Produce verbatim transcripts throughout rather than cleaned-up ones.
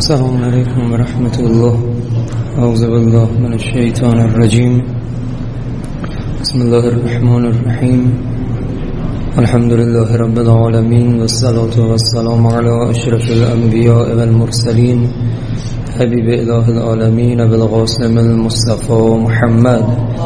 السلام عليكم ورحمة الله. أعوذ بالله من الشيطان الرجيم. بسم الله الرحمن الرحيم. الحمد لله رب العالمين، والصلاة والسلام على أشرف الأنبياء والمرسلين، حبيب إله العالمين بالقاسم المصطفى محمد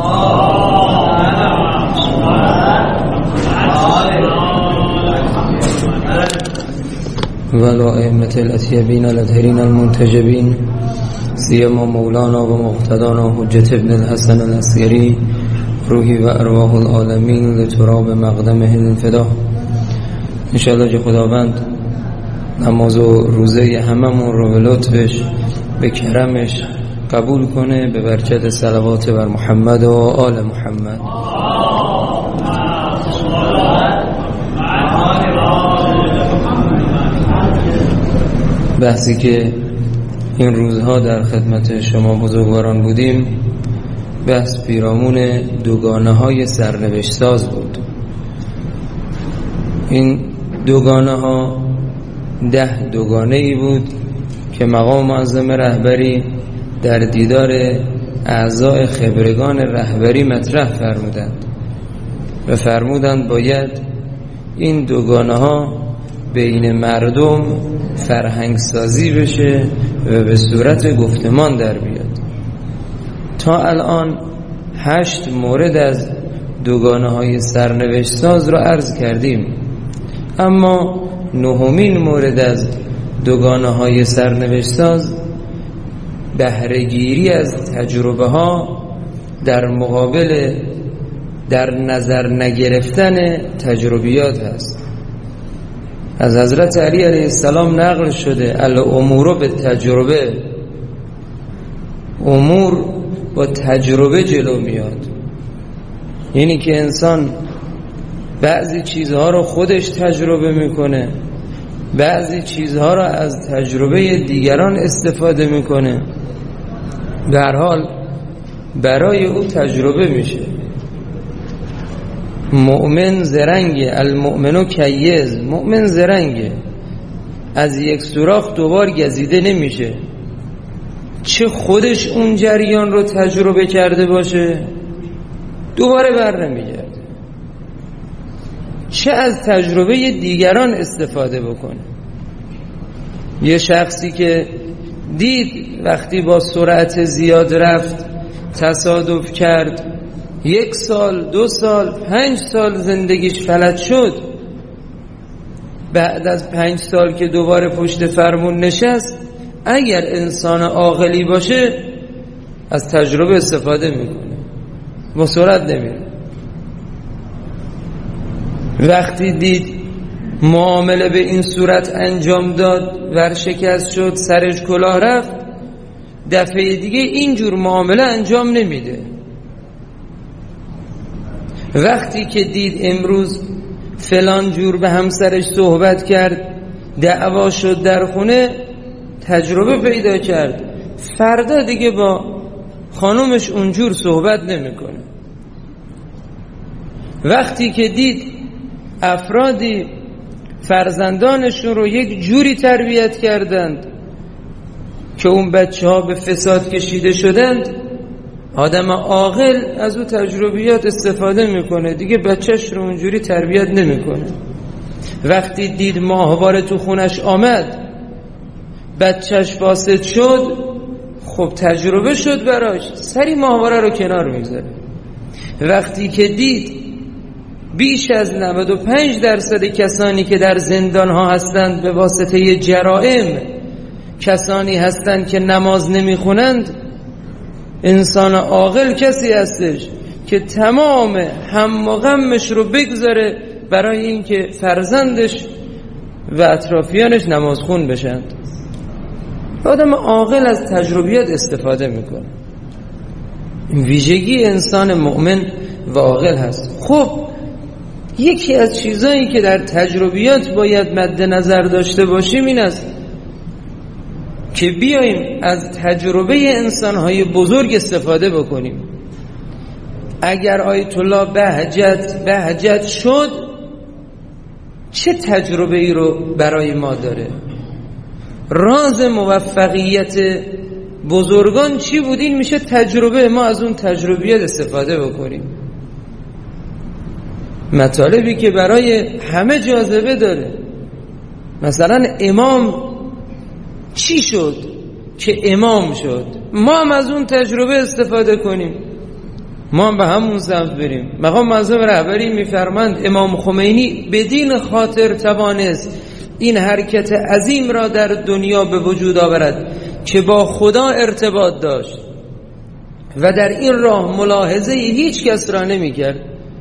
والأئمة الأطيبين الأطهرين المنتجبين، سيما مولانا ومقتدانا حجة ابن الحسن العسكري، روحی و ارواح العالمین لتراب مقدمه الفدا. انشاءالله که خداوند نماز و روزه هممون رو به لطفش به کرمش قبول کنه، به برکت صلوات بر محمد و آل محمد. بحثی که این روزها در خدمت شما بزرگواران بودیم، بحث پیرامون دوگانه های سرنوشت ساز بود. این دوگانه ها ده دوگانه ای بود که مقام معظم رهبری در دیدار اعضای خبرگان رهبری مطرح فرمودند و فرمودند باید این دوگانه ها بین مردم فرهنگ سازی بشه و به صورت گفتمان در بیاد. تا الان هشت مورد از دوگانه های سرنوشت ساز رو عرض کردیم، اما نهمین مورد از دوگانه های سرنوشت ساز بهره‌گیری از تجربه ها در مقابل در نظر نگرفتن تجربیات هست. از حضرت علی علیه السلام نقل شده الامور به تجربه، امور با تجربه جلو میاد. یعنی که انسان بعضی چیزها رو خودش تجربه میکنه، بعضی چیزها رو از تجربه دیگران استفاده میکنه، به هر حال برای او تجربه میشه. مؤمن زرنگه، المؤمنو کیز، مؤمن زرنگه، از یک سوراخ دوبار گزیده نمیشه. چه خودش اون جریان رو تجربه کرده باشه دوباره بر نمیگرده، چه از تجربه دیگران استفاده بکنه. یه شخصی که دید وقتی با سرعت زیاد رفت، تصادف کرد، یک سال، دو سال، پنج سال زندگیش فلج شد، بعد از پنج سال که دوباره پشت فرمون نشست، اگر انسان عاقلی باشه از تجربه استفاده میکنه، با سرعت نمیره. وقتی دید معامله به این صورت انجام داد، ورشکست شد، سرش کلاه رفت، دفعه دیگه اینجور معامله انجام نمیده. وقتی که دید امروز فلان جور به همسرش صحبت کرد، دعوا شد در خونه، تجربه پیدا کرد، فردا دیگه با خانومش اونجور صحبت نمیکنه. وقتی که دید افرادی فرزندانشون رو یک جوری تربیت کردند که اون بچه ها به فساد کشیده شدند، آدم عاقل از اون تجربیات استفاده میکنه، دیگه بچهش رو اونجوری تربیت نمیکنه. وقتی دید ماهواره تو خونش آمد، بچهش فاسد شد، خب تجربه شد براش، سری ماهواره رو کنار میذاره. وقتی که دید بیش از نود و پنج درصد کسانی که در زندان ها هستند به واسطه جرائم کسانی هستند که نماز نمیخونند، انسان عاقل کسی هستش که تمام هم و غمش رو بگذاره برای اینکه فرزندش و اطرافیانش نمازخون بشند. آدم عاقل از تجربیات استفاده میکنه. این ویژگی انسان مؤمن و عاقل هست. خب یکی از چیزایی که در تجربیات باید مد نظر داشته باشیم این است که بیاییم از تجربه انسان‌های بزرگ استفاده بکنیم. اگر آیت الله بهجت بهجت شد، چه تجربه ای رو برای ما داره؟ راز موفقیت بزرگان چی بود؟ این میشه تجربه. ما از اون تجربیات استفاده بکنیم. مطالبی که برای همه جاذبه داره. مثلا امام چی شد که امام شد؟ ما هم از اون تجربه استفاده کنیم، ما هم به همون سمت بریم. مقام معظم رهبری میفرمند امام خمینی بدین خاطر توانست این حرکت عظیم را در دنیا به وجود آورد که با خدا ارتباط داشت و در این راه ملاحظه هیچ کس را نمی کرد.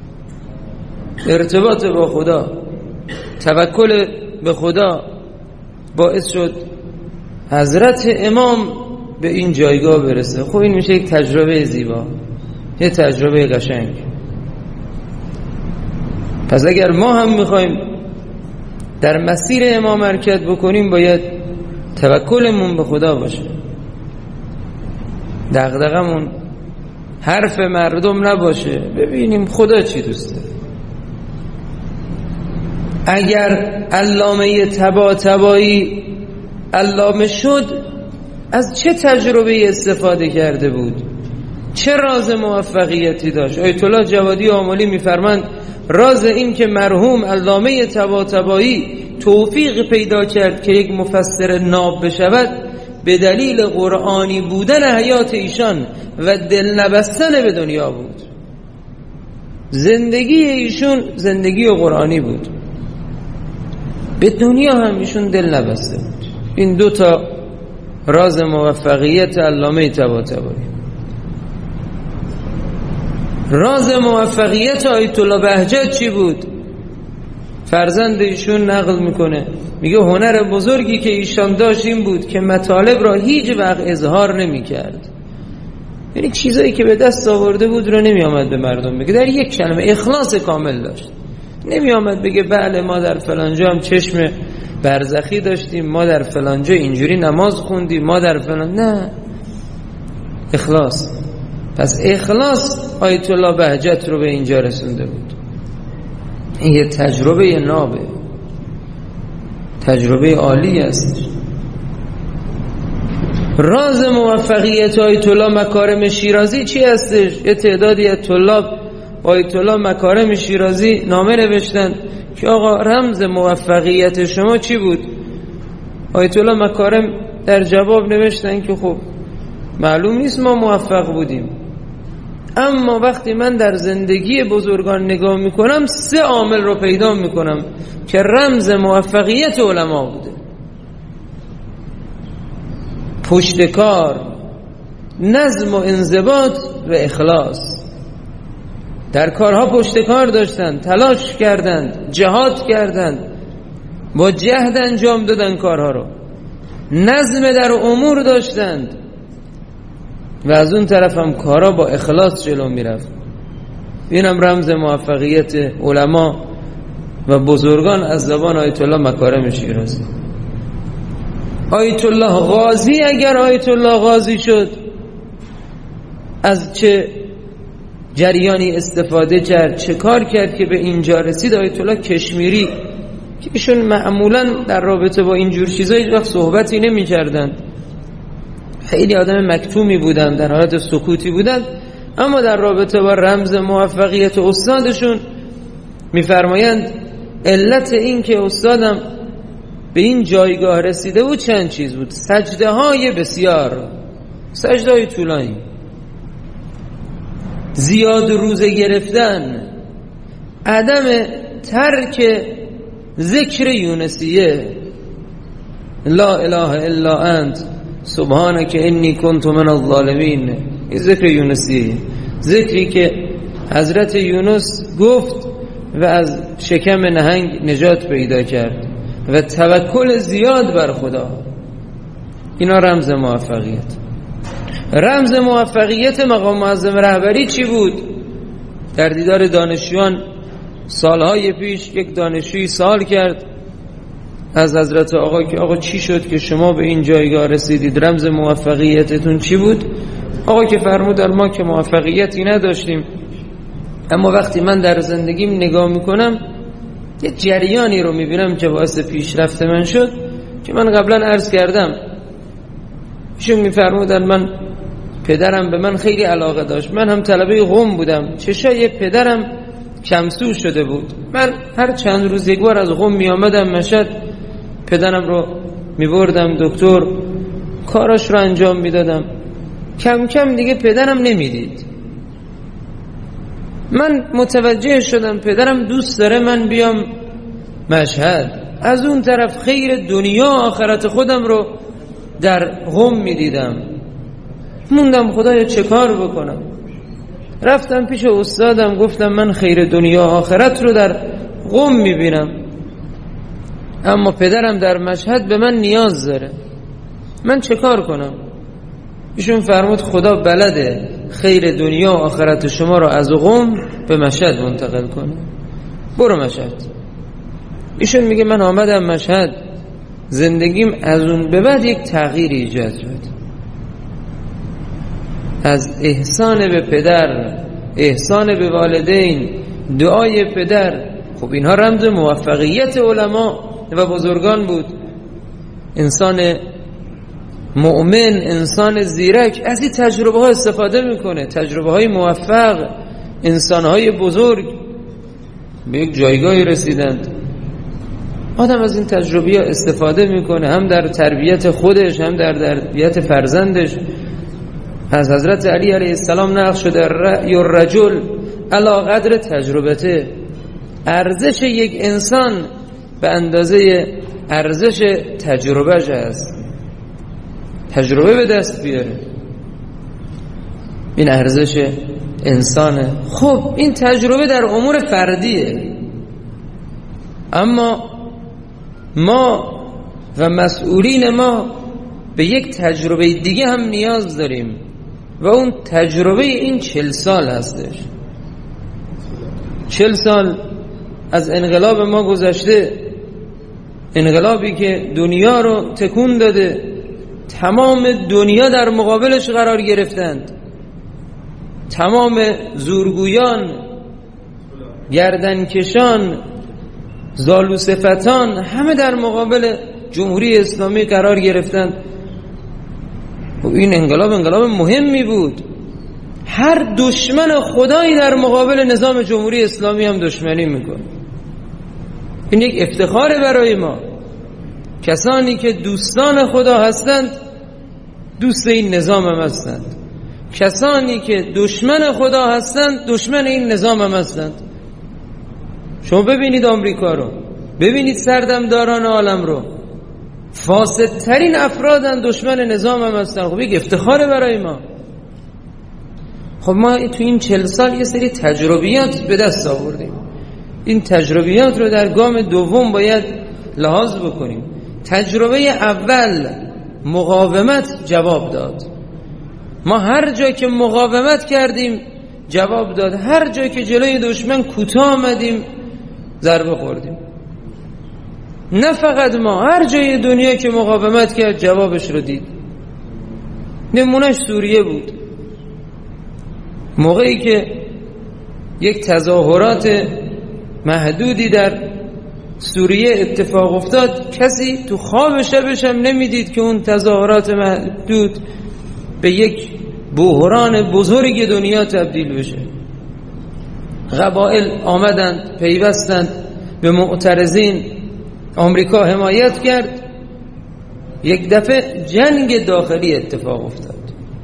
ارتباط با خدا، توکل به خدا باعث شد حضرت امام به این جایگاه برسه. خب این میشه یک تجربه زیبا، یک تجربه قشنگ. پس اگر ما هم میخوایم در مسیر امام حرکت بکنیم باید توکلمون به خدا باشه، دغدغمون حرف مردم نباشه، ببینیم خدا چی دوست داره. اگر علامه طباطبایی علامه شد از چه تجربه استفاده کرده بود؟ چه راز موفقیتی داشت؟ آیت الله جوادی آملی میفرمند راز این که مرحوم علامه طباطبایی توفیق پیدا کرد که یک مفسر ناب بشود به دلیل قرآنی بودن حیات ایشان و دل نبستن به دنیا بود. زندگی ایشون زندگی قرآنی بود، به دنیا هم ایشون دل نبسته بود. این دو تا راز موفقیت علامه طباطبایی. راز موفقیت آیت الله بهجت چی بود؟ فرزند ایشون نقل میکنه، میگه هنر بزرگی که ایشان داشت این بود که مطالب را هیچ وقت اظهار نمیکرد. یعنی چیزایی که به دست آورده بود رو نمی آمد به مردم بگه، در یک کلمه اخلاص کامل داشت. نمی آمد بگه بله ما در فلانجا هم چشم برزخی داشتیم، ما در فلانجا اینجوری نماز خوندیم، ما در فلان. نه، اخلاص. پس اخلاص آیت الله بهجت رو به اینجا رسونده بود. این یه تجربه نابه، تجربه عالی است. راز موفقیت آیت الله مکارم شیرازی چی هستش؟ یه تعدادی از طلاب آیت الله مکارم شیرازی نامه نوشتن که آقا رمز موفقیت شما چی بود؟ آیت الله مکارم در جواب نوشتن که خب معلوم نیست ما موفق بودیم، اما وقتی من در زندگی بزرگان نگاه میکنم سه عامل رو پیدا میکنم که رمز موفقیت علما بوده: پشتکار، نظم و انضباط و اخلاص. در کارها پشتکار داشتند، تلاش کردند، جهاد کردند، با جهد انجام دادن کارها رو. نظم در امور داشتند و از اون طرف هم کارها با اخلاص جلو میرفت. این هم رمز موفقیت علما و بزرگان از زبان آیت الله مکارم شیرازی. آیت الله غازی اگر آیت الله غازی شد از چه جریانی استفاده کرد، چه کار کرد که به اینجا رسید؟ آیت الله کشمیری که ایشون معمولا در رابطه با اینجور چیزا هیچ وقت صحبتی نمی کردن، خیلی آدم مکتومی بودن، در حالت سکوتی بودن، اما در رابطه با رمز موفقیت استادشون میفرمایند علت این که استادم به این جایگاه رسیده بود چند چیز بود: سجده های بسیار، سجده های طولانی، زیاد روزه گرفتن، عدم ترک ذکر یونسیه، لا اله الا انت سبحانك انی کنت من الظالمین. این ذکر یونسیه، ذکری که حضرت یونس گفت و از شکم نهنگ نجات پیدا کرد و توکل زیاد بر خدا. اینا رمز موفقیت. رمز موفقیت مقام معظم رهبری چی بود؟ در دیدار دانشجویان سالهای پیش یک دانشجویی سوال کرد از حضرت آقا که آقا چی شد که شما به این جایگاه رسیدید؟ رمز موفقیتتون چی بود؟ آقا که فرمودن ما که موفقیتی نداشتیم، اما وقتی من در زندگیم نگاه میکنم یه جریانی رو میبینم که باعث پیشرفت من شد، که من قبلا عرض کردم. ایشون میفرمودن من پدرم به من خیلی علاقه داشت، من هم طلبه قم بودم، چشای پدرم کمسو شده بود، من هر چند روز یک بار از قم می آمدم مشهد، پدرم رو می بردم دکتر، کاراش رو انجام می دادم. کم کم دیگه پدرم نمی دید. من متوجه شدم پدرم دوست داره من بیام مشهد. از اون طرف خیر دنیا آخرت خودم رو در قم می دیدم. موندم خدایا چه کار بکنم. رفتم پیش استادم، گفتم من خیر دنیا آخرت رو در قم می بینم، اما پدرم در مشهد به من نیاز داره، من چه کار کنم؟ ایشون فرمود خدا بلده خیر دنیا و آخرت شما رو از قم به مشهد منتقل کنه، برو مشهد. ایشون میگه من آمدم مشهد، زندگیم از اون به بعد یک تغییری ایجاد شد. از احسان به پدر، احسان به والدین، دعای پدر، خب اینها رمز موفقیت علما و بزرگان بود. انسان مؤمن، انسان زیرک از این تجربه ها استفاده میکنه، تجربه های موفق، انسان های بزرگ به یک جایگاهی رسیدند. آدم از این تجربه ها استفاده میکنه، هم در تربیت خودش هم در تربیت فرزندش. از حضرت علی علیه السلام نقل شده رأی الرجل علی قدر تجربته، ارزش یک انسان به اندازه ارزش تجربهش است. تجربه به دست بیاره، این ارزش انسانه. خب این تجربه در امور فردیه، اما ما و مسئولین ما به یک تجربه دیگه هم نیاز داریم و اون تجربه این چل سال هستش. چل سال از انقلاب ما گذشته، انقلابی که دنیا رو تکون داده، تمام دنیا در مقابلش قرار گرفتند، تمام زورگویان، گردنکشان، زالوصفتان همه در مقابل جمهوری اسلامی قرار گرفتند. و این انقلاب انقلاب مهمی بود. هر دشمن خدایی در مقابل نظام جمهوری اسلامی هم دشمنی میکنه. این یک افتخاره برای ما. کسانی که دوستان خدا هستند دوست این نظام هم هستند، کسانی که دشمن خدا هستند دشمن این نظام هم هستند. شما ببینید آمریکا رو، ببینید سردمداران عالم رو، فاسدترین افرادن، دشمن نظام هم هستند. خب یک افتخاره برای ما. خب ما تو این چل سال یه سری تجربیات به دست آوردیم، این تجربیات رو در گام دوم باید لحاظ بکنیم. تجربه اول مقاومت جواب داد. ما هر جا که مقاومت کردیم جواب داد، هر جا که جلوی دشمن کوتاه آمدیم ضربه خوردیم. نه فقط ما، هر جای دنیا که مقاومت کرد جوابش رو دید. نمونهش سوریه بود. موقعی که یک تظاهرات محدودی در سوریه اتفاق افتاد، کسی تو خواب شبش هم نمیدید که اون تظاهرات محدود به یک بحران بزرگ دنیا تبدیل بشه. قبایل آمدند پیوستند به معترضین، آمریکا حمایت کرد، یک دفعه جنگ داخلی اتفاق افتاد.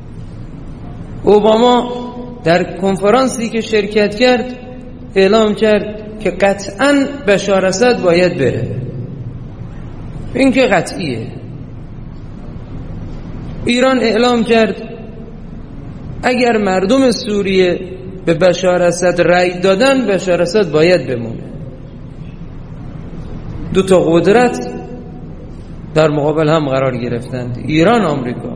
اوباما در کنفرانسی که شرکت کرد اعلام کرد که قطعاً بشار اسد باید بره. این که قطعیه. ایران اعلام کرد اگر مردم سوریه به بشار اسد رأی دادن بشار اسد باید بمونه. دو تا قدرت در مقابل هم قرار گرفتند، ایران آمریکا.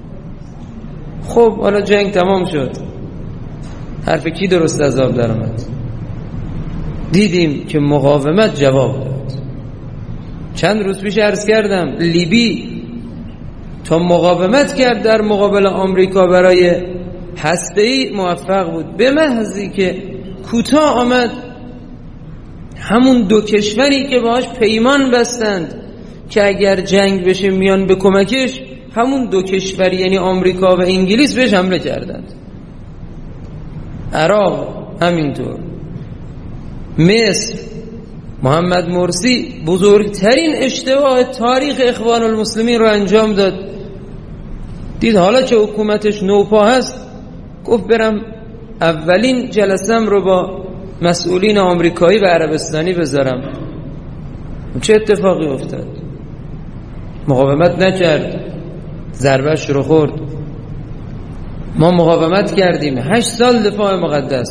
خب حالا جنگ تمام شد، حرف کی درست از آب در اومد؟ دیدیم که مقاومت جواب داد. چند روز پیش عرض کردم لیبی تا مقاومت کرد در مقابل آمریکا برای هسته‌ای موفق بود. به محضی که کوتاه آمد، همون دو کشوری که باهاش پیمان بستند، که اگر جنگ بشه میان به کمکش، همون دو کشور یعنی آمریکا و انگلیس بهش حمله کردند. عراق همینطور، مصر، محمد مرسی بزرگترین اشتباه تاریخ اخوان المسلمین رو انجام داد. دید حالا که حکومتش نوپا هست، گفت برم اولین جلسم رو با مسئولین آمریکایی و عربستانی بذارم. چه اتفاقی افتاد؟ مقاومت نکرد، ضربهش رو خورد. ما مقاومت کردیم، هشت سال دفاع مقدس،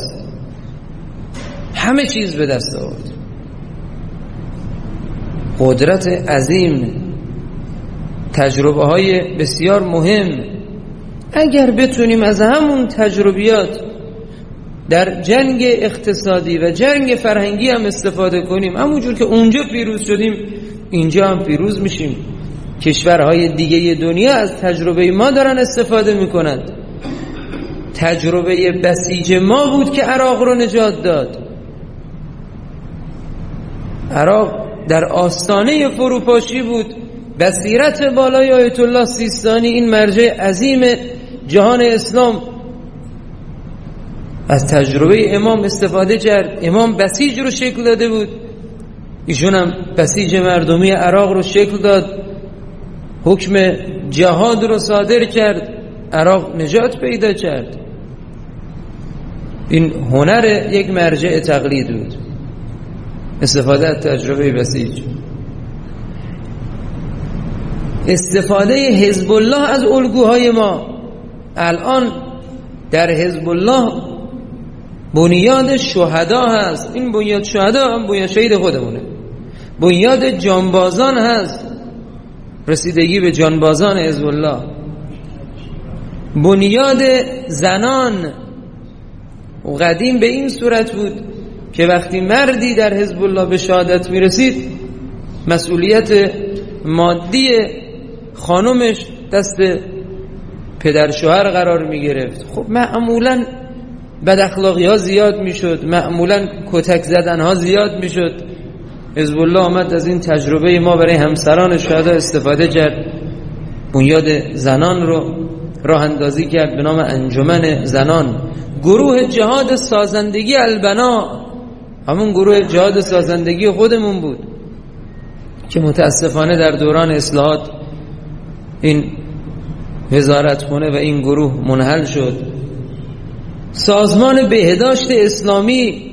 همه چیز به دست آورد. قدرت عظیم، تجربه های بسیار مهم. اگر بتونیم از همون تجربیات در جنگ اقتصادی و جنگ فرهنگی هم استفاده کنیم، همونجور که اونجا پیروز شدیم اینجا هم پیروز میشیم. کشورهای دیگه دنیا از تجربه ما دارن استفاده میکنند. تجربه بسیج ما بود که عراق رو نجات داد. عراق در آستانه فروپاشی بود. بصیرت بالای آیت الله سیستانی، این مرجع عظیم جهان اسلام، از تجربه امام استفاده کرد. امام بسیج رو شکل داده بود، ایشون هم بسیج مردمی عراق رو شکل داد، حکم جهاد رو صادر کرد، عراق نجات پیدا کرد. این هنر یک مرجع تقلید بود، استفاده از تجربه بسیج. استفاده حزب الله از الگوهای ما. الان در حزب الله بنیاد شهدا هست. این بنیاد شهدا هم بنیاد شهید خودمونه. بنیاد جانبازان هست، رسیدگی به جانبازان حزب الله. بنیاد زنان قدیم به این صورت بود که وقتی مردی در حزب الله به شهادت میرسید، مسئولیت مادی خانمش دست پدر شوهر قرار می گرفت. خب معمولا بد اخلاقی ها زیاد می شد، معمولا کتک زدن ها زیاد می شد. حزب الله آمد از این تجربه ما برای همسران شهدا استفاده کرد. بنیاد زنان رو راه اندازی کرد به نام انجمن زنان. گروه جهاد سازندگی البنا، همون گروه جهاد سازندگی خودمون بود که متاسفانه در دوران اصلاحات این وزارتخونه و این گروه منحل شد. سازمان بهداشت اسلامی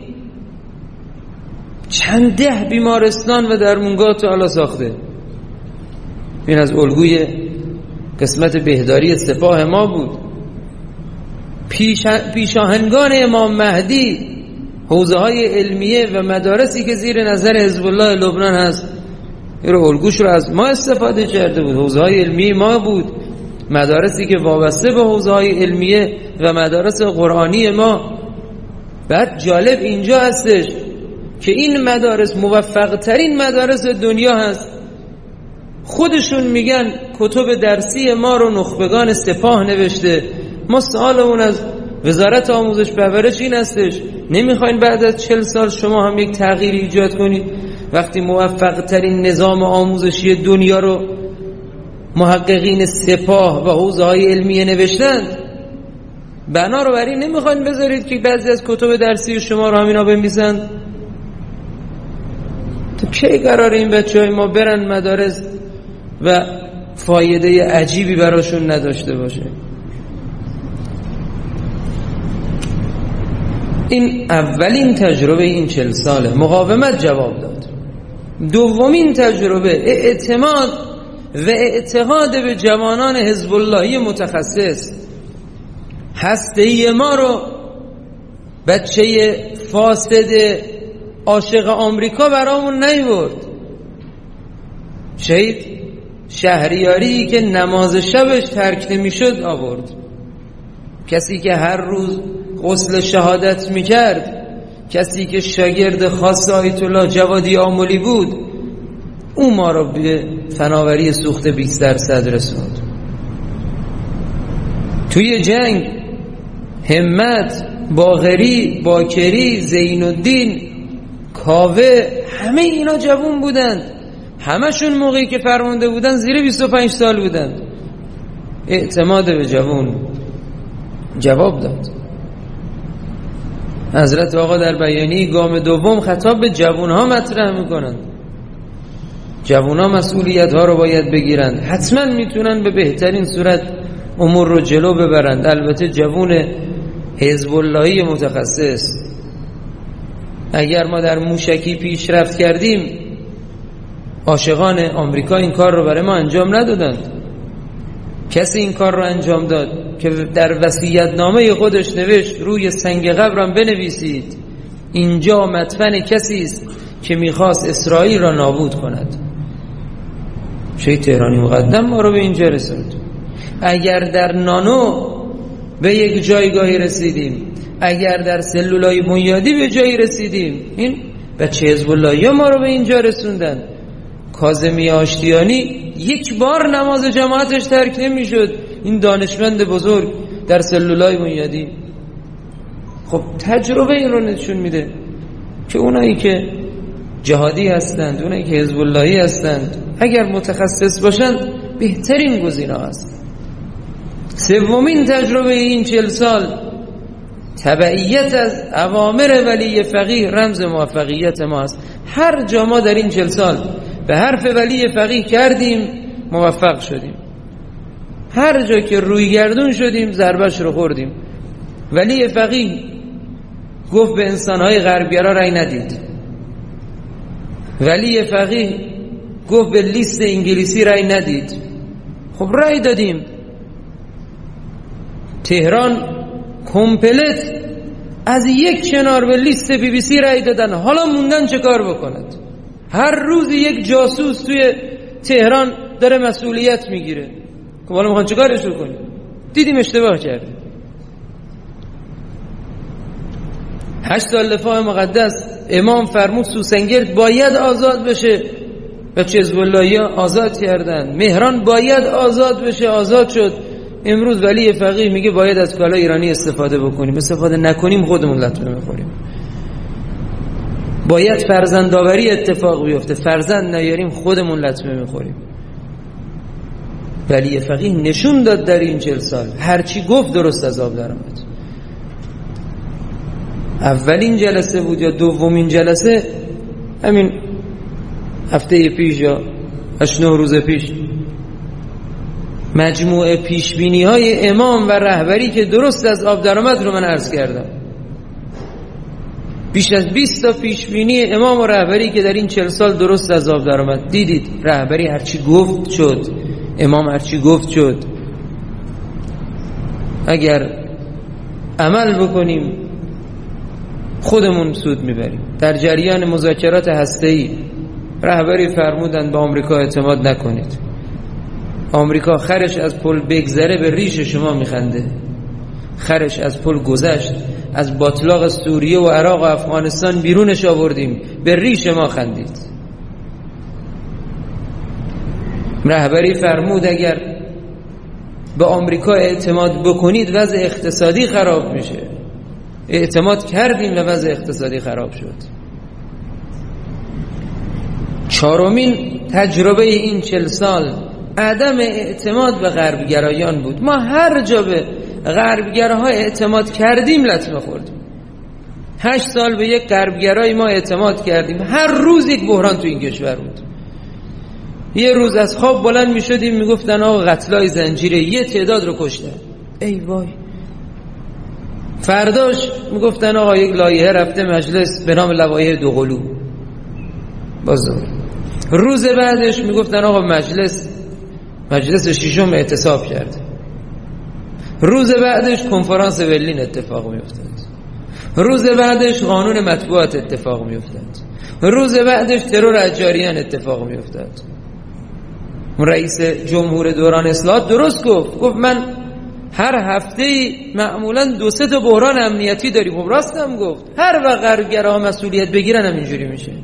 چند ده بیمارستان و درمونگاه تو حالا ساخته. این از الگوی قسمت بهداری سپاه ما بود. پیش پیشاهنگان امام مهدی، حوزه های علمیه و مدارسی که زیر نظر حزب الله لبنان هست، این رو الگوش رو از ما استفاده کرده بود. حوزه های علمیه ما بود، مدارسی که وابسته به حوزه های علمیه و مدارس قرآنی ما. بعد جالب اینجا هستش که این مدارس موفق ترین مدارس دنیا هست. خودشون میگن کتب درسی ما رو نخبگان سپاه نوشته. ما سوالمون از وزارت آموزش پرورش این هستش، نمیخواین بعد از چل سال شما هم یک تغییری ایجاد کنید؟ وقتی موفق ترین نظام آموزشی دنیا رو محققین سپاه و حوزه های علمیه نوشتند، بنا رو برای نمیخواین بذارید که بعضی از کتب درسی شما رو همینا بنویسند؟ تو کی قراره این بچه های ما برن مدارس و فایده عجیبی براشون نداشته باشه؟ این اولین تجربه این چل ساله. مقاومت جواب داد. دومین تجربه اعتماد و اعتقاد به جوانان حزب اللهی متخصص. هسته ما رو بچه فاسد عاشق آمریکا برامون نیورد. شهید شهریاری که نماز شبش ترک نمیشد آورد. کسی که هر روز غسل شهادت میکرد، کسی که شاگرد خاص آیت الله جوادی آملی بود، او ما رو به فناوری سوخت بیست درصد رسوند. توی جنگ همت، باقری، باکری، زین الدین، کاوه، همه اینا جوان بودند. همشون موقعی که فرمانده بودن زیر بیست و پنج سال بودن. اعتماد به جوان جواب داد. حضرت آقا در بیانیه گام دوم خطاب به جوانها مطرح میکنند. جوانها مسئولیت ها رو باید بگیرند، حتما میتونن به بهترین صورت امور رو جلو ببرند. البته جوان حزب اللهی متخصص، اگر ما در موشکی پیشرفت کردیم، عاشقان آمریکا این کار رو برای ما انجام ندادند. کسی این کار رو انجام داد که در وصیت‌نامه خودش نوشت روی سنگ قبرم بنویسید اینجا مدفن کسی است که میخواست اسرائیل را نابود کند. شیخ تهرانی مقدم ما رو به اینجا رسوند. اگر در نانو به یک جایگاهی رسیدیم، اگر در سلولای بنیادی به جایی رسیدیم، این بچه حزب اللهی ما رو به اینجا رسوندن. کاظمی آشتیانی یک بار نماز جماعتش ترک نمیشد، این دانشمند بزرگ در سلولای بنیادی. خب تجربه این رو نشون میده که اونایی که جهادی هستند، اونایی که حزب اللهی هستند، اگر متخصص باشند بهترین گزینه است. سومین تجربه این چهل سال تبعیت از اوامر ولی فقیه رمز موفقیت ما است. هر جا ما در این چهل سال به حرف ولی فقیه کردیم موفق شدیم، هر جا که روی گردون شدیم ضربش رو خوردیم. ولی فقیه گفت به انسانهای غربگرا رأی ندید، ولی فقیه گفت به لیست انگلیسی رأی ندید. خب رأی دادیم. تهران کمپلت از یک کنار به لیست بی بی سی رأی دادن، حالا موندن چه کار بکند؟ هر روز یک جاسوس توی تهران داره مسئولیت میگیره. خب حالا میخوان چه کارش رو کنیم؟ دیدیم اشتباه کردیم. هشت سال دفاع مقدس امام فرمود سوسنگرد باید آزاد بشه، بچه حزب اللهی آزاد کردن. مهران باید آزاد بشه، آزاد شد. امروز ولی فقیه میگه باید از کالا ایرانی استفاده بکنیم، استفاده نکنیم خودمون لطمه میخوریم. باید فرزندآوری اتفاق بیفته، فرزند نیاریم خودمون لطمه میخوریم. ولی فقیه نشون داد در این چهل سال هرچی گفت درست از آب در آمد. اولین جلسه بود یا دومین جلسه، همین هفته پیش یا هشت نه روز پیش، مجموعه پیشبینی های امام و رهبری که درست از آب در آمد رو من عرض کردم. بیش از بیست تا پیشبینی امام و رهبری که در این چهل سال درست از آب در آمد. دیدید رهبری هرچی گفت شد، امام هرچی گفت شد. اگر عمل بکنیم خودمون سود میبریم. در جریان مذاکرات هسته‌ای رهبری فرمودن به آمریکا اعتماد نکنید، آمریکا خرش از پل بگذره به ریش شما میخنده. خرش از پل گذشت، از باطلاق سوریه و عراق و افغانستان بیرونش آوردیم، به ریش ما خندید. رهبری فرمود اگر به آمریکا اعتماد بکنید وضع اقتصادی خراب میشه. اعتماد کردیم و وضع اقتصادی خراب شد. چهارمین تجربه این چهل سال عدم اعتماد به غربگرایان بود. ما هر جا به غربگراها اعتماد کردیم لطمه خوردیم. هشت سال به یک غربگرای ما اعتماد کردیم، هر روز یک بحران تو این کشور بود. یه روز از خواب بلند می شدیم می گفتن آقا قتلای زنجیره یه تعداد رو کشتن، ای وای. فرداش می گفتن آقا یک لایحه رفته مجلس به نام لوایح دوقلو، باز دوباره. روز بعدش می گفتن آقا مجلس مجلس ششم اعتصاب کرد. روز بعدش کنفرانس برلین اتفاق می افتاد. روز بعدش قانون مطبوعات اتفاق می افتاد. روز بعدش ترور اجاریان اتفاق می افتاد. رئیس جمهور دوران اصلاحات درست گفت، گفت من هر هفته معمولا دو سه تا بحران امنیتی داریم. خب راست هم گفت. هر وقت غربگرا مسئولیت بگیرن هم اینجوری میشه.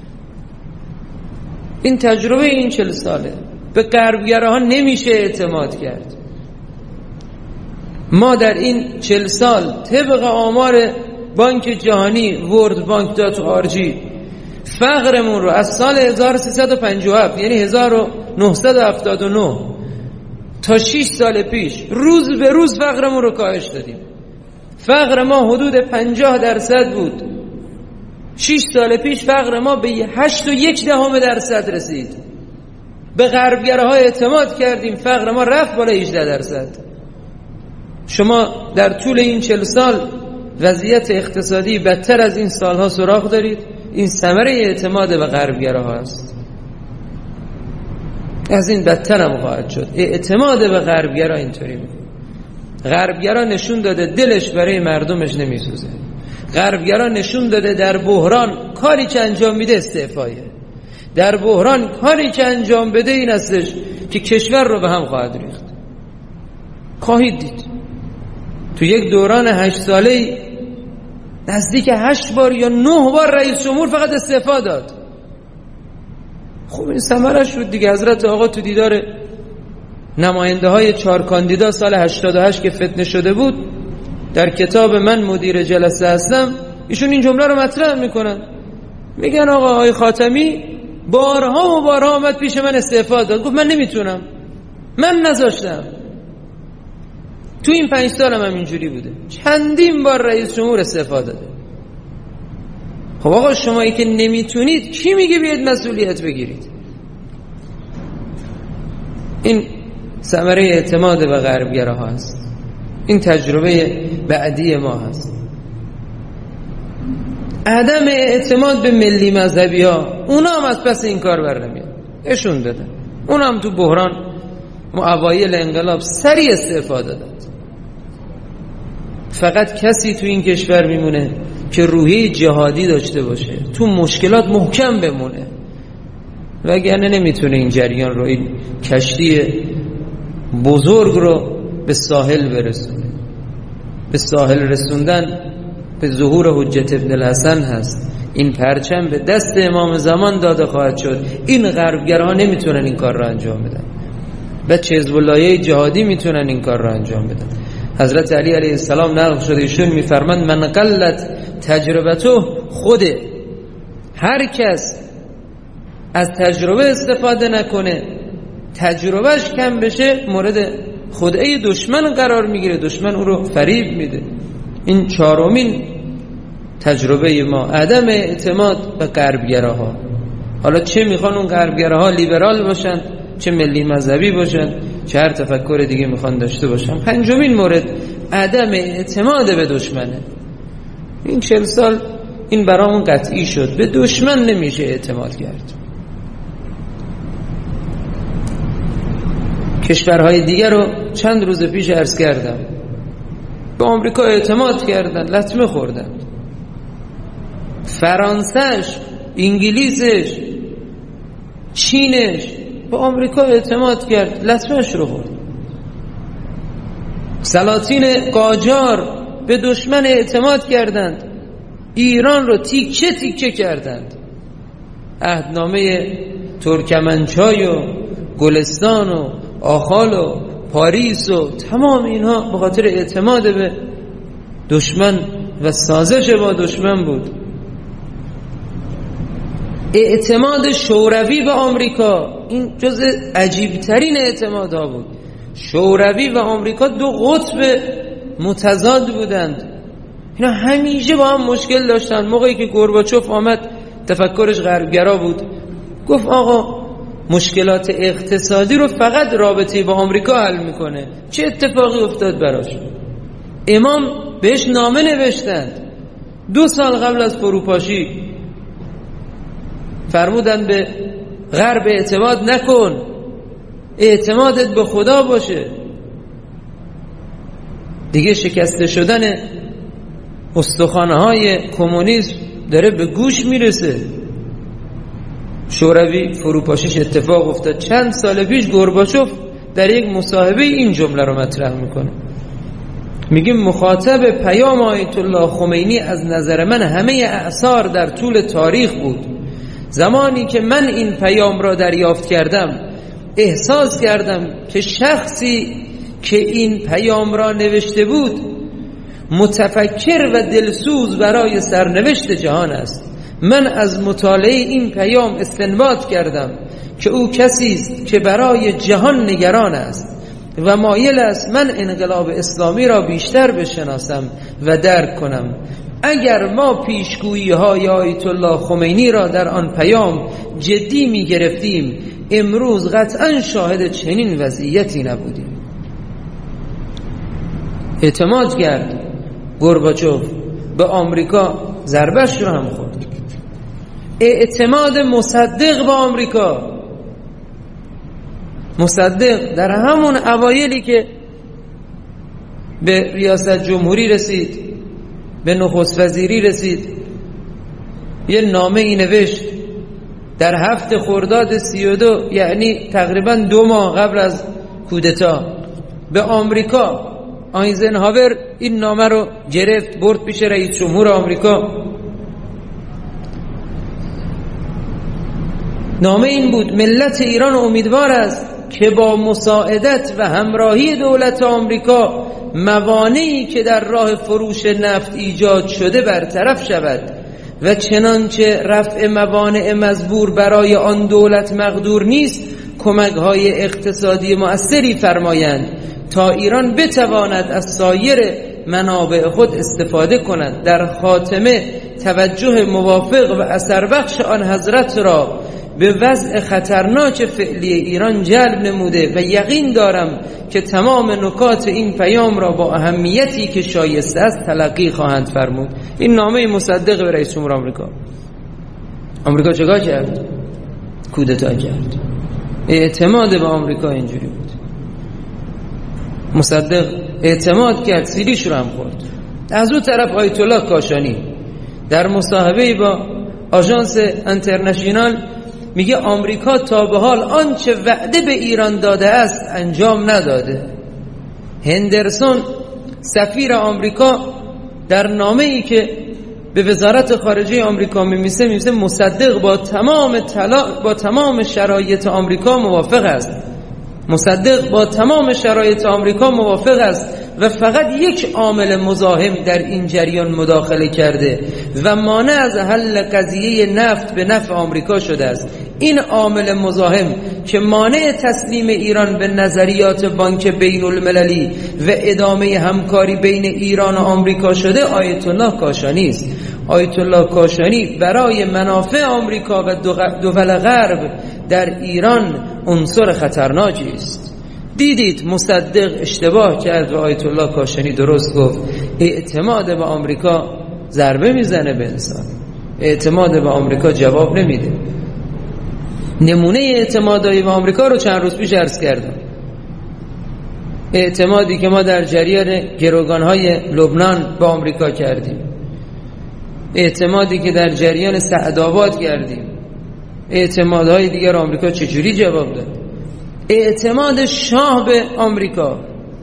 این تجربه این چهل ساله. به غربگراها نمیشه اعتماد کرد. ما در این چهل سال طبق آمار بانک جهانی ورد بانک دات آر جی فقرمون رو از سال هزار و سیصد و پنجاه و هفت یعنی هزار و نهصد و هفتاد و نه تا شش سال پیش روز به روز فقرمون رو کاهش دادیم. فقر ما حدود پنجاه درصد بود، شش سال پیش فقر ما به هشت و یک دهم درصد رسید. به غربگراها اعتماد کردیم، فقر ما رفت بالا هجده درصد. شما در طول این چهل سال وضعیت اقتصادی بدتر از این سالها سراغ دارید. این ثمره اعتماد به غربگراها است. از این بدتر هم خواهد شد. اعتماد به غربگرا اینطوری بود. غربگرا نشون داده دلش برای مردمش نمیسوزه. غربگرا نشون داده در بحران کاری که انجام میده استعفایه. در بحران کاری که انجام بده این هستش که کشور رو به هم خواهد ریخت. خواهید دید تو یک دوران هشت ساله نزدیک هشت بار یا نه بار رئیس جمهور فقط استعفا داد. خب این ثمرش شد دیگه. حضرت آقا تو دیدار نماینده های چهار کاندیدا سال هشتاد و هشت که فتنه شده بود، در کتاب من مدیر جلسه هستم، ایشون این جمله رو مطرح میکنن، میگن آقا آقای خاتمی بارها و بارها آمد پیش من استعفا داد، گفت من نمیتونم، من نذاشتم. تو این پنج سالم هم اینجوری بوده، چندین بار رئیس جمهور استعفا داده. خب آقا شمایی که نمیتونید کی میگه بیاید مسئولیت بگیرید؟ این ثمره اعتماد به غربگراها هست. این تجربه بعدی ما هست. عدم اعتماد به ملی مذهبی ها، اونا هم از پس این کار بر نمیاد. اشون دادن. اونا هم تو بحران اوایل انقلاب سریع استعفا دادن. فقط کسی تو این کشور میمونه که روحیه جهادی داشته باشه، تو مشکلات محکم بمونه، وگرنه نمیتونه این جریان رو، این کشتی بزرگ رو به ساحل برسونه. به ساحل رسوندن به ظهور حجت ابن الحسن هست. این پرچم به دست امام زمان داده خواهد شد. این غربگرها نمیتونن این کار رو انجام بدن، بچه حزب اللهی جهادی میتونن این کار رو انجام بدن. حضرت علی علیه السلام نقل شده ایشون میفرمند من قلت تجربته خوده، هر کس از تجربه استفاده نکنه، تجربهش کم بشه، مورد خدعه دشمن قرار میگیره، دشمن او رو فریب میده. این چهارمین تجربه ما، عدم اعتماد به غربگراها. حالا چه میخوان اون غربگراها لیبرال باشن، چه ملی مذهبی باشن، چه هر تفکر دیگه میخوان داشته باشن. پنجمین مورد عدم اعتماد به دشمنه. این چهل سال این برامون قطعی شد، به دشمن نمیشه اعتماد کرد. کشورهای دیگر رو چند روز پیش عرض کردم، به آمریکا اعتماد کردن، لطمه خوردن. فرانسهش، انگلیسش، چینش به آمریکا اعتماد کرد، لطمهش رو خورد. سلاطین قاجار به دشمن اعتماد کردند، ایران رو تیکه تیکه کردند. عهدنامه ترکمنچای و گلستان و آخال و پاریس و تمام اینها به خاطر اعتماد به دشمن و سازش با دشمن بود. اعتماد شوروی به آمریکا این جز عجیبترین اعتمادها بود. شوروی و آمریکا دو قطب متضاد بودند، اینا همیشه با هم مشکل داشتن. موقعی که گورباچوف آمد تفکرش غربگرا بود، گفت آقا مشکلات اقتصادی رو فقط رابطه با آمریکا حل میکنه. چه اتفاقی افتاد براش؟ امام بهش نامه نوشتند دو سال قبل از فروپاشی، فرمودن به غرب اعتماد نکن، اعتمادت به خدا باشه. دیگه شکسته شدن استخوان‌های کمونیسم داره به گوش میرسه. شوروی فروپاشیش اتفاق افتاد. چند سال پیش گورباچوف در یک مصاحبه این جمله رو مطرح میکنه، میگه مخاطب پیام آیت الله خمینی از نظر من همه اعصار در طول تاریخ بود. زمانی که من این پیام را دریافت کردم احساس کردم که شخصی که این پیام را نوشته بود متفکر و دلسوز برای سرنوشت جهان است. من از مطالعه این پیام استنباط کردم که او کسی است که برای جهان نگران است و مایل است من انقلاب اسلامی را بیشتر بشناسم و درک کنم. اگر ما پیشگویی های آیت الله خمینی را در آن پیام جدی می گرفتیم امروز قطعا شاهد چنین وضعیتی نبودیم. اعتماد کرد گورباچوف به آمریکا، ضربش رو هم خورد. اعتماد مصدق به آمریکا، مصدق در همون اوایلی که به ریاست جمهوری رسید، به نخست وزیری رسید، یه نامه ای نوشت در هفت خرداد سی و دو، یعنی تقریبا دو ماه قبل از کودتا، به آمریکا. آیزنهاور این نامه رو گرفت برد پیش رئیس جمهور آمریکا. نامه این بود: ملت ایران امیدوار است که با مساعدت و همراهی دولت آمریکا موانعی که در راه فروش نفت ایجاد شده برطرف شود و چنانچه رفع موانع مزبور برای آن دولت مقدور نیست کمک‌های اقتصادی مؤثری فرمایند تا ایران بتواند از سایر منابع خود استفاده کند. در خاتمه توجه موافق و اثربخش آن حضرت را به وضع خطرناک فعلی ایران جلب نموده و یقین دارم که تمام نکات این پیام را با اهمیتی که شایسته است تلقی خواهند فرمود. این نامه مصدق به رئیس جمهور آمریکا. آمریکا چگاه کرد؟ کودتا کرد. اعتماد به آمریکا اینجوری بود. مصدق اعتماد کرد، سیریش رو هم خورد. از اون طرف آیت الله کاشانی در مصاحبه‌ای با آژانس اینترنشنال میگه آمریکا تا به حال آنچه وعده به ایران داده است انجام نداده. هندرسون سفیر آمریکا در نامه‌ای که به وزارت خارجه آمریکا میمیسه میمیسه مصدق با تمام طلا... با تمام شرایط آمریکا موافق است. مصدق با تمام شرایط آمریکا موافق است و فقط یک عامل مزاحم در این جریان مداخله کرده و مانع از حل قضیه نفت به نفع آمریکا شده است. این عامل مزاحم که مانع تسلیم ایران به نظریات بانک بین المللی و ادامه همکاری بین ایران و آمریکا شده آیت الله کاشانی است. آیت الله کاشانی برای منافع آمریکا و دول غرب در ایران عنصر خطرناکی است. دیدید مصدق اشتباه کرد و آیت الله کاشانی درست گفت. اعتماد به آمریکا ضربه میزنه به انسان، اعتماد به آمریکا جواب نمیده. نمونه اعتمادی به آمریکا رو چند روز پیش عرض کردم. اعتمادی که ما در جریان گروگان‌های لبنان به آمریکا کردیم، اعتمادی که در جریان سعدآباد کردیم، اعتمادهای دیگر آمریکا چجوری جواب داد؟ اعتماد شاه به آمریکا.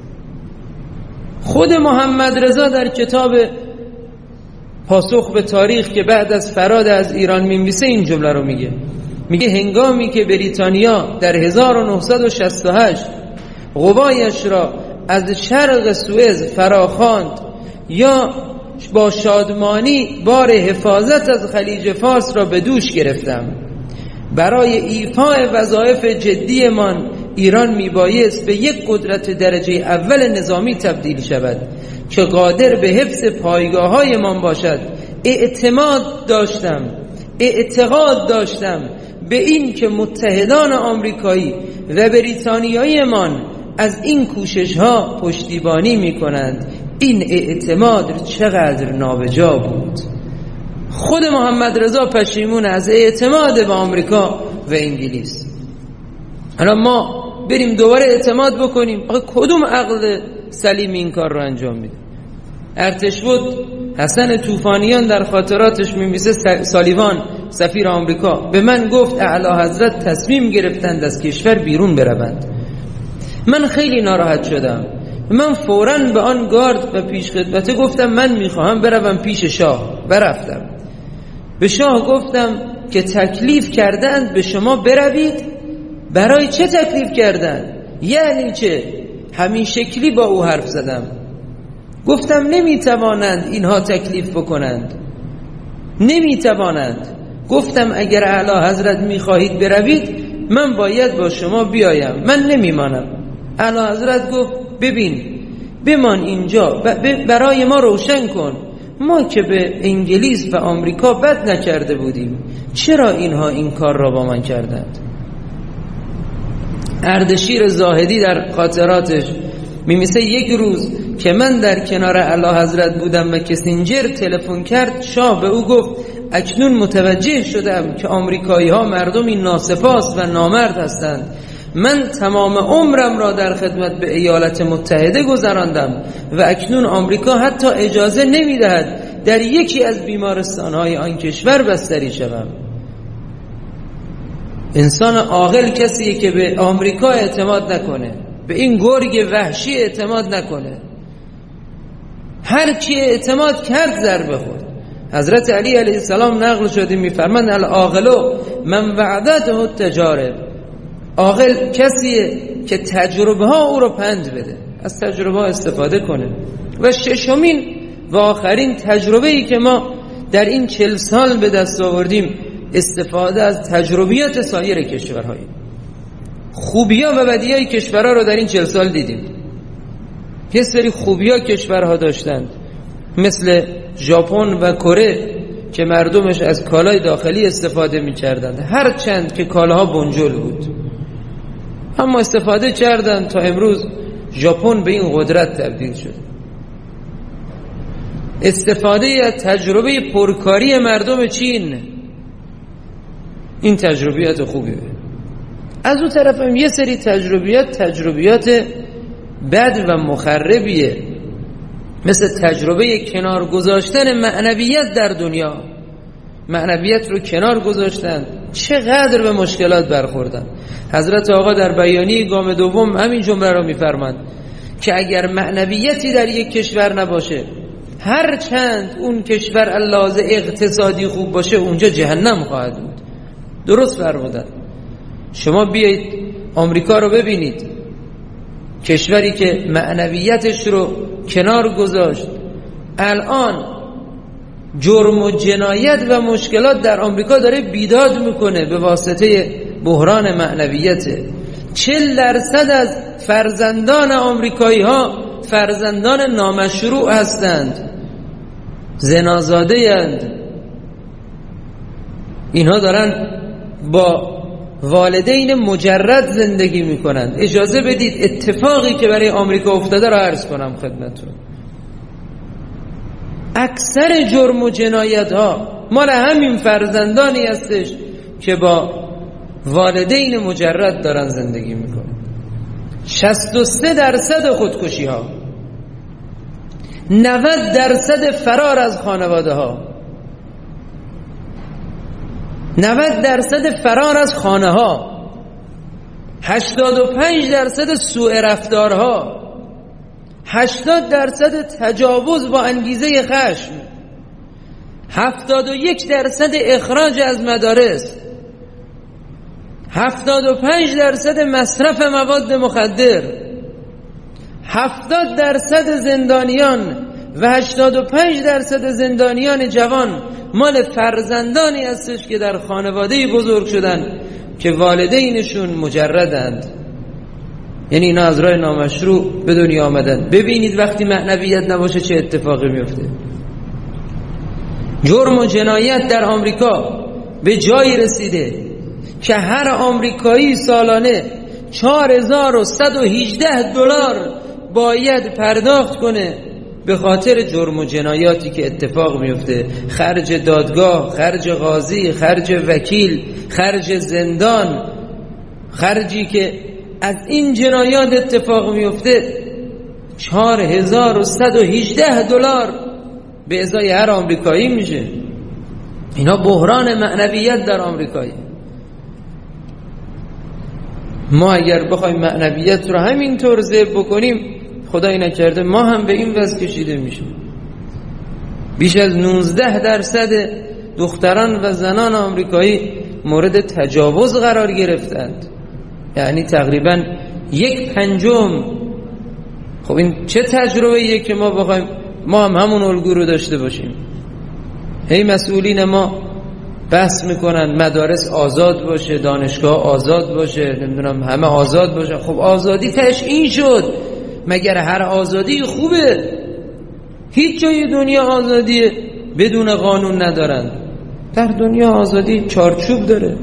خود محمد رضا در کتاب پاسخ به تاریخ که بعد از فرار از ایران می‌نویسه این جمله رو میگه. میگه هنگامی که بریتانیا در هزار و نهصد و شصت و هشت قوایش را از شرق سوئز فراخواند یا با شادمانی بار حفاظت از خلیج فارس را به دوش گرفتم. برای ایفای وظایف جدی من ایران میبایست به یک قدرت درجه اول نظامی تبدیل شود که قادر به حفظ پایگاه‌های من باشد. اعتماد داشتم اعتقاد داشتم به این که متحدان آمریکایی و بریتانیایی من از این کوشش‌ها پشتیبانی می‌کنند. این اعتماد چقدر نابجا بود. خود محمد رضا پشیمون از اعتماد به آمریکا و انگلیس. حالا ما بریم دوباره اعتماد بکنیم؟ آخه کدوم عقل سلیم این کار رو انجام میده؟ ارتش بود حسن طوفانیان در خاطراتش می‌نویسه سالیوان سفیر آمریکا به من گفت اعلی حضرت تصمیم گرفتند از کشور بیرون بروند. من خیلی ناراحت شدم. من فوراً به آن گارد و پیش خدمته گفتم من میخواهم بروم پیش شاه. برفتم به شاه گفتم که تکلیف کردند به شما بروید. برای چه تکلیف کردند؟ یعنی چه؟ همین شکلی با او حرف زدم. گفتم نمیتوانند اینها تکلیف بکنند، نمیتوانند. گفتم اگر اعلی حضرت میخواهید بروید من باید با شما بیایم، من نمیمانم. اعلی حضرت گفت ببین بمان اینجا، برای ما روشن کن، ما که به انگلیس و آمریکا بد نکرده بودیم، چرا اینها این کار را با من کردند؟ اردشیر زاهدی در خاطراتش میمیسه یک روز که من در کنار اعلی حضرت بودم و کسینجر تلفن کرد، شاه به او گفت اکنون متوجه شدم که آمریکایی ها مردمی ناسپاس و نامرد هستند. من تمام عمرم را در خدمت به ایالات متحده گذراندم و اکنون آمریکا حتی اجازه نمیدهد در یکی از بیمارستانهای آن کشور بستری شوم. انسان عاقل کسیه که به آمریکا اعتماد نکنه، به این گرگ وحشی اعتماد نکنه. هر کی اعتماد کرد ضربه خورد. حضرت علی علیه السلام نقل شده میفرمند العاقل من وعدته التجارب. عاقل کسیه که تجربه ها او رو پند بده، از تجربه ها استفاده کنه. و ششمین و آخرین تجربه ای که ما در این چل سال به دست آوردیم، استفاده از تجربیات سایر کشورهای. خوبیا و بدیای کشورها رو در این چل سال دیدیم. یه سری خوبیا کشورها داشتند مثل ژاپن و کره که مردمش از کالای داخلی استفاده می‌کردند، هر چند که کالاها بنجل بود، اما استفاده کردند تا امروز ژاپن به این قدرت تبدیل شد. استفاده از تجربه پرکاری مردم چین، این تجربیات خوبیه. از اون طرف هم یه سری تجربیات تجربیات بد و مخربیه، مثل تجربه کنار گذاشتن معنویت در دنیا. معنویت رو کنار گذاشتن، چقدر به مشکلات برخوردن. حضرت آقا در بیانیه گام دوم همین جمله رو میفرمند که اگر معنویتی در یک کشور نباشه، هر چند اون کشور اللحاظ اقتصادی خوب باشه، اونجا جهنم خواهد بود. درست فرمودن. شما بیایید آمریکا رو ببینید، کشوری که معنویتش رو کنار گذاشت، الان جرم و جنایت و مشکلات در آمریکا داره بیداد میکنه به واسطه بحران معنویته. چهل درصد از فرزندان آمریکایی ها فرزندان نامشروع هستند، زنازاده اند. اینها دارن با والدین مجرد زندگی میکنند. اجازه بدید اتفاقی که برای آمریکا افتاده را عرض کنم خدمتتون. اکثر جرم و جنایت ها مال همین فرزندانی هستش که با والدین مجرد دارن زندگی میکنن. شصت و سه درصد خودکشی ها، نود درصد فرار از خانواده ها، نود درصد فرار از خانه ها، هشتاد و پنج درصد سوء رفتارها، هشتاد درصد تجاوز با انگیزه خشم، هفتاد و یک درصد اخراج از مدارس، هفتاد و پنج درصد مصرف مواد مخدر، هفتاد درصد زندانیان و هشتاد و پنج درصد زندانیان جوان مال فرزندانی هستش که در خانواده بزرگ شدن که والدینشون مجردند. یعنی اینا از راه نامشروع به دنیا آمدن. ببینید وقتی معنویت نباشه چه اتفاقی میفته. جرم و جنایت در آمریکا به جایی رسیده که هر آمریکایی سالانه چهار هزار و صد و هجده دلار باید پرداخت کنه به خاطر جرم و جنایاتی که اتفاق میفته. خرج دادگاه، خرج قاضی، خرج وکیل، خرج زندان، خرجی که از این جنایات اتفاق میفته چهار هزار و صد و هجده دلار به ازای هر آمریکایی میشه. اینا بحران معنویت در آمریکایی. ما اگر بخوایم معنویت رو همینطور ذبح بکنیم، خدایی نکرده ما هم به این وضع کشیده میشیم. بیش از نوزده درصد دختران و زنان آمریکایی مورد تجاوز قرار گرفتند، یعنی تقریبا یک پنجم. خب این چه تجربه ایه که ما بخوایم ما هم همون الگو رو داشته باشیم؟ هی مسئولین ما بحث میکنن مدارس آزاد باشه، دانشگاه آزاد باشه، نمیدونم همه آزاد باشه. خب آزادی تش این شد؟ مگر هر آزادی خوبه؟ هیچ جای دنیا آزادی بدون قانون ندارن. در دنیا آزادی چارچوب داره.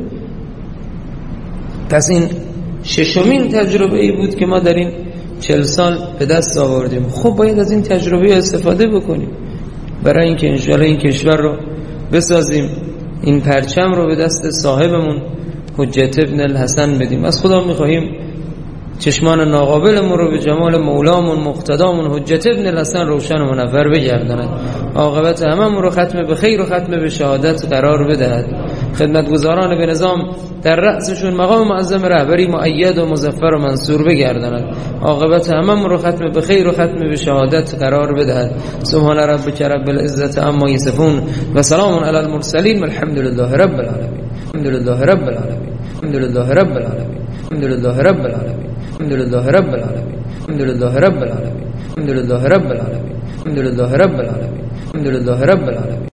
پس این ششمین تجربه ای بود که ما در این چل سال به دست آوردیم. خب باید از این تجربه استفاده بکنیم برای اینکه انشاءالله این کشور رو بسازیم، این پرچم رو به دست صاحبمون حجت ابن الحسن بدیم. از خدا میخواهیم چشمان ناقابلمون رو به جمال مولامون مقتدامون حجت ابن الحسن روشن و منور بگرداند، عاقبت هممون رو ختم به خیر و ختم به شهادت قرار بدهد، خدمتگزاران به نظام در رأسشون مقام معظم رهبری مؤید و مظفر و منصور بگرداند، عاقبت هممون رو ختم به خیر و ختم به شهادت قرار بدهد. سبحان ربک رب العزة عما یصفون و سلام علی المرسلین والحمد لله رب العالمین. الحمد لله رب العالمین. الحمد لله رب العالمین. الحمد لله رب العالمین. الحمد لله رب العالمین. الحمد لله رب العالمین. الحمد لله رب العالمین. الحمد لله رب العالمین. الحمد لله رب العالمین.